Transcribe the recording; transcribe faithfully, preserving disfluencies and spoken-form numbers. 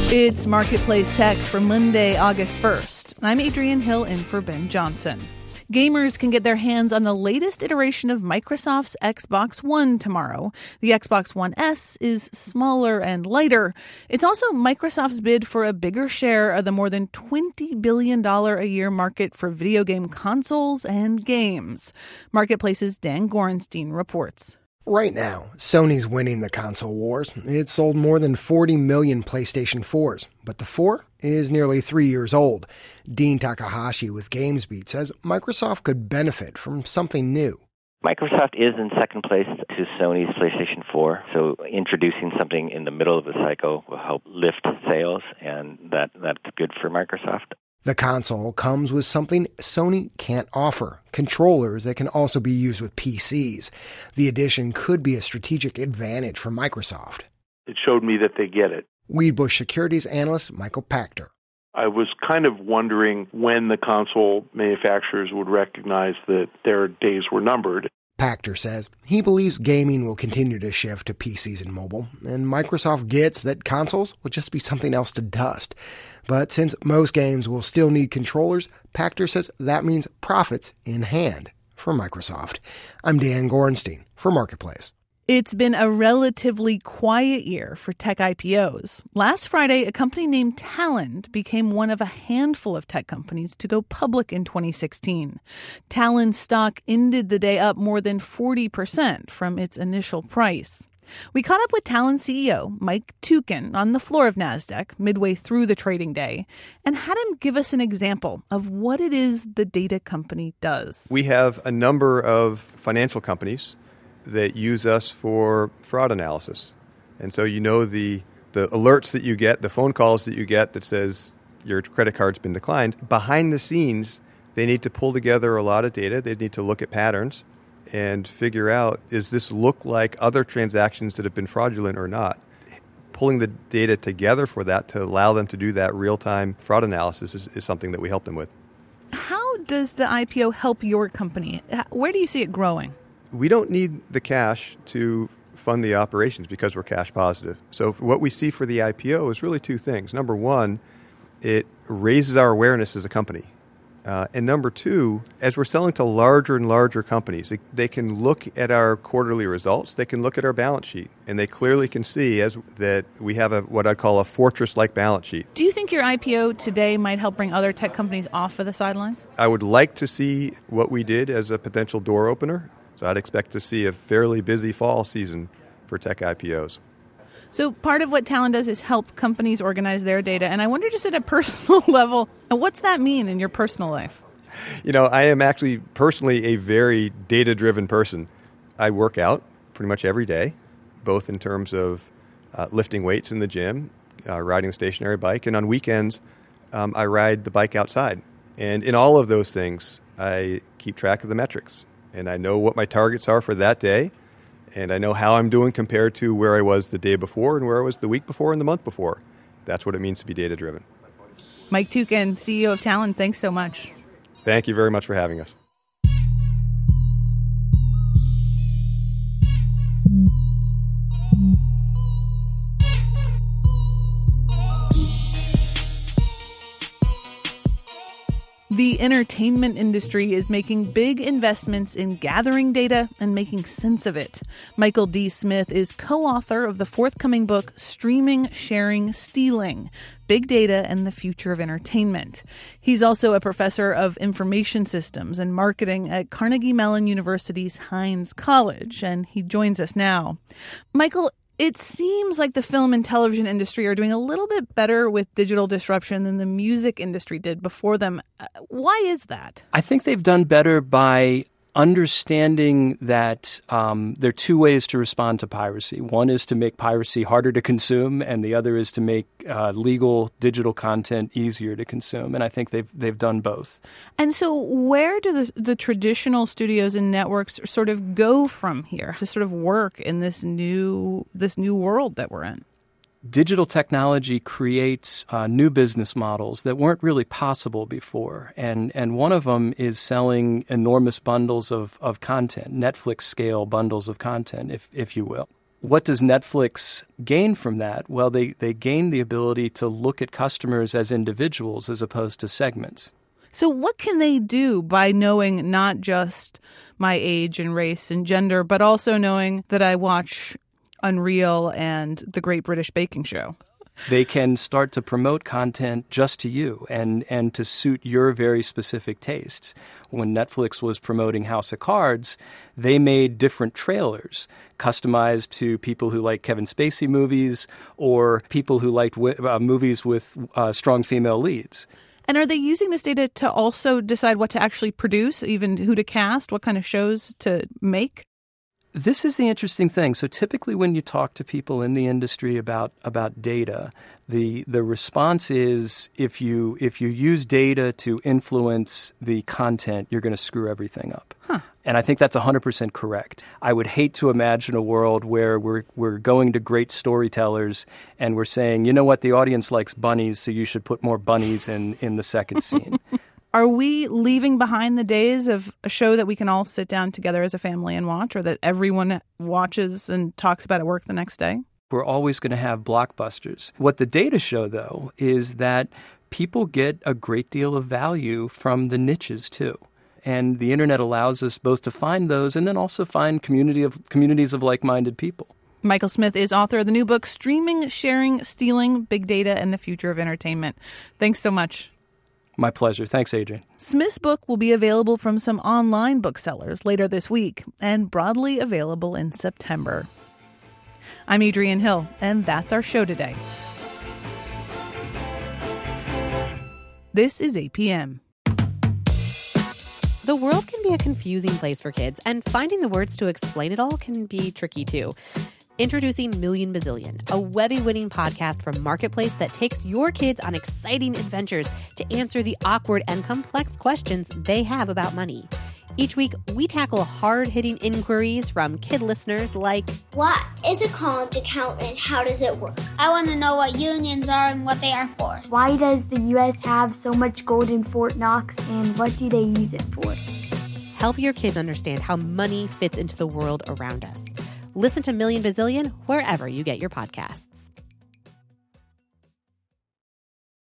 It's Marketplace Tech for Monday, August first. I'm Adrienne Hill in for Ben Johnson. Gamers can get their hands on the latest iteration of Microsoft's Xbox One tomorrow. The Xbox One S is smaller and lighter. It's also Microsoft's bid for a bigger share of the more than twenty billion dollars a year market for video game consoles and games. Marketplace's Dan Gorenstein reports. Right now, Sony's winning the console wars. It's sold more than forty million PlayStation fours, but the four is nearly three years old. Dean Takahashi with GamesBeat says Microsoft could benefit from something new. Microsoft is in second place to Sony's PlayStation four, so introducing something in the middle of the cycle will help lift sales, and that, that's good for Microsoft. The console comes with something Sony can't offer, controllers that can also be used with P Cs. The addition could be a strategic advantage for Microsoft. It showed me that they get it. Wedbush Securities analyst Michael Pachter. I was kind of wondering when the console manufacturers would recognize that their days were numbered. Pachter says he believes gaming will continue to shift to P Cs and mobile, and Microsoft gets that consoles will just be something else to dust. But since most games will still need controllers, Pachter says that means profits in hand for Microsoft. I'm Dan Gorenstein for Marketplace. It's been a relatively quiet year for tech I P Os. Last Friday, a company named Talend became one of a handful of tech companies to go public in twenty sixteen. Talend stock ended the day up more than forty percent from its initial price. We caught up with Talend C E O Mike Tukin on the floor of NASDAQ midway through the trading day and had him give us an example of what it is the data company does. We have a number of financial companies that use us for fraud analysis. And so you know the the alerts that you get, the phone calls that you get that says your credit card's been declined. Behind the scenes, they need to pull together a lot of data. They need to look at patterns and figure out, is this look like other transactions that have been fraudulent or not? Pulling the data together for that to allow them to do that real-time fraud analysis is, is something that we help them with. How does the I P O help your company? Where do you see it growing? We don't need the cash to fund the operations because we're cash positive. So what we see for the I P O is really two things. Number one, it raises our awareness as a company. Uh, and number two, as we're selling to larger and larger companies, they, they can look at our quarterly results, they can look at our balance sheet, and they clearly can see as that we have a what I'd call a fortress-like balance sheet. Do you think your I P O today might help bring other tech companies off of the sidelines? I would like to see what we did as a potential door opener. So I'd expect to see a fairly busy fall season for tech I P Os. So part of what Talend does is help companies organize their data. And I wonder, just at a personal level, what's that mean in your personal life? You know, I am actually personally a very data-driven person. I work out pretty much every day, both in terms of uh, lifting weights in the gym, uh, riding a stationary bike, and on weekends, um, I ride the bike outside. And in all of those things, I keep track of the metrics. And I know what my targets are for that day, and I know how I'm doing compared to where I was the day before and where I was the week before and the month before. That's what it means to be data-driven. Mike Tukin, C E O of Talend, thanks so much. Thank you very much for having us. The entertainment industry is making big investments in gathering data and making sense of it. Michael D. Smith is co-author of the forthcoming book, Streaming, Sharing, Stealing: Big Data and the Future of Entertainment. He's also a professor of information systems and marketing at Carnegie Mellon University's Heinz College, and he joins us now. Michael, it seems like the film and television industry are doing a little bit better with digital disruption than the music industry did before them. Why is that? I think they've done better by understanding that um, there are two ways to respond to piracy. One is to make piracy harder to consume, and the other is to make uh, legal digital content easier to consume. And I think they've they've done both. And so where do the, the traditional studios and networks sort of go from here to sort of work in this new this new world that we're in? Digital technology creates uh, new business models that weren't really possible before. And and one of them is selling enormous bundles of, of content, Netflix-scale bundles of content, if if you will. What does Netflix gain from that? Well, they, they gain the ability to look at customers as individuals as opposed to segments. So what can they do by knowing not just my age and race and gender, but also knowing that I watch Unreal and The Great British Baking Show? They can start to promote content just to you and, and to suit your very specific tastes. When Netflix was promoting House of Cards, they made different trailers customized to people who like Kevin Spacey movies or people who liked uh, movies with uh, strong female leads. And are they using this data to also decide what to actually produce, even who to cast, what kind of shows to make? This is the interesting thing. So typically when you talk to people in the industry about, about data, the the response is if you if you use data to influence the content, you're going to screw everything up. Huh. And I think that's one hundred percent correct. I would hate to imagine a world where we're we're going to great storytellers and we're saying, you know what, the audience likes bunnies, so you should put more bunnies in, in the second scene. Are we leaving behind the days of a show that we can all sit down together as a family and watch, or that everyone watches and talks about at work the next day? We're always going to have blockbusters. What the data show, though, is that people get a great deal of value from the niches, too. And the internet allows us both to find those and then also find community of communities of like-minded people. Michael Smith is author of the new book, Streaming, Sharing, Stealing, Big Data and the Future of Entertainment. Thanks so much. My pleasure. Thanks, Adrian. Smith's book will be available from some online booksellers later this week and broadly available in September. I'm Adrian Hill, and that's our show today. This is A P M. The world can be a confusing place for kids, and finding the words to explain it all can be tricky, too. Introducing Million Bazillion, a Webby-winning podcast from Marketplace that takes your kids on exciting adventures to answer the awkward and complex questions they have about money. Each week, we tackle hard-hitting inquiries from kid listeners like, what is a college account and how does it work? I want to know what unions are and what they are for. Why does the U S have so much gold in Fort Knox, and what do they use it for? Help your kids understand how money fits into the world around us. Listen to Million Bazillion wherever you get your podcasts.